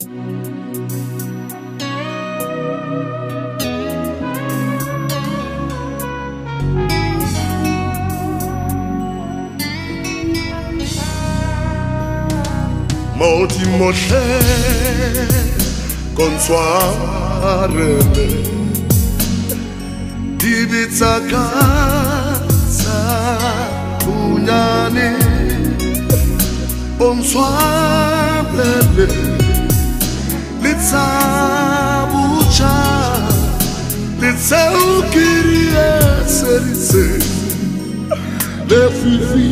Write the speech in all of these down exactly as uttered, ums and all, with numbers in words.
Moti moshe consoarele Divitsa casa pugnani Bonsoarele Litsa bucha Litsa ukirie serise Le fifi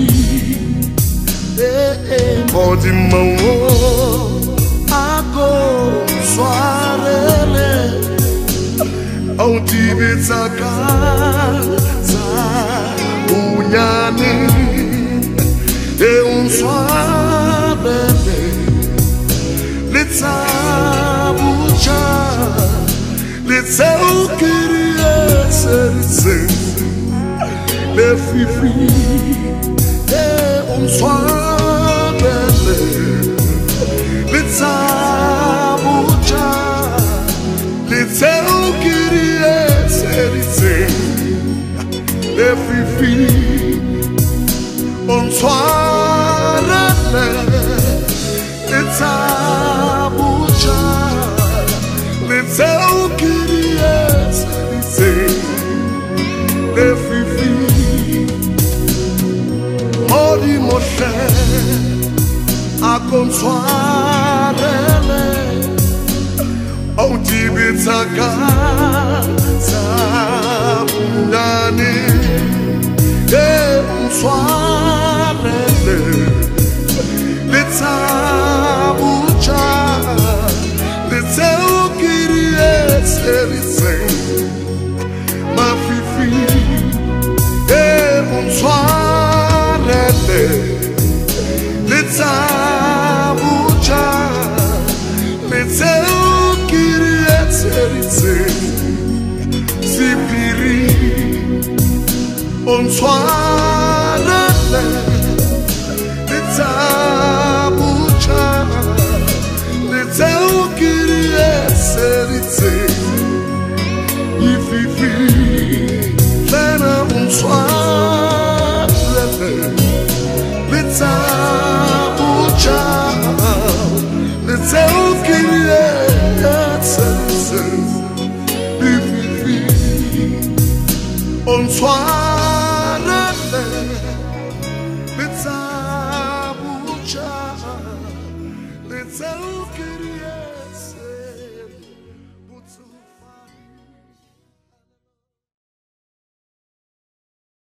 Modi mawo ako soarele Au tibitsa casa unyani E un soarele Litsa bucha Litsa ukirie serise Le fifi Un soarele Litsa bucha Litsa ukirie serise Le fifi Un soarele Litsa bucha Litsa ukirie serise Le fifi Modi moshe a consoarele Au tibitsa casa pugnani E un soarele Litsa bucha Litsa ukirie serise Ma fifi E un soarele Litsa bucha Litsa ukirie serise Sipiri Un soarele Litsa bucha Litsa ukirie serise Ififi Lena un soarele Litsa bucha Litsa ukirie serise Ififi Un soarele Litsa bucha Litsa ukirie